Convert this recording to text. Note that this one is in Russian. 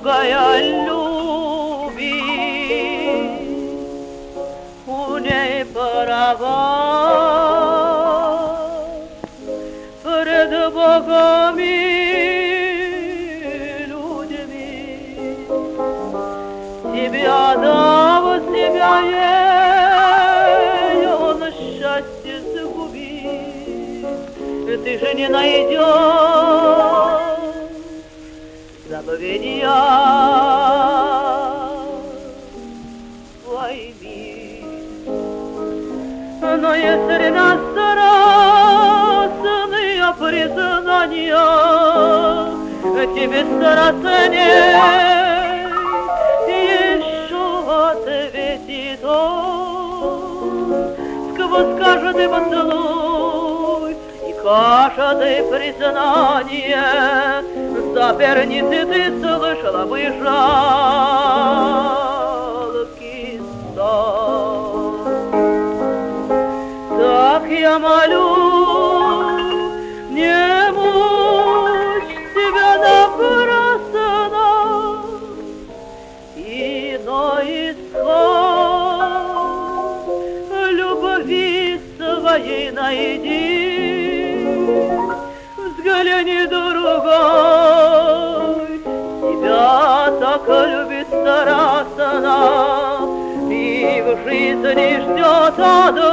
другая любит, у ней права пред Богом и людьми. Тебя дав, себя ей, он счастье загубит. Ты же не найдешь заповедия войны. Но если на страстные признания тебе страстней еще ответит он, сквозь каждый поцелуй и каждое признание соперницы ты слышала бы жалкий сон. Так я молю, не мучь себя напрасно, иной исход любви своей найди. Взгляни, другой, тебя так любит страстно, и в жизни ждет одно.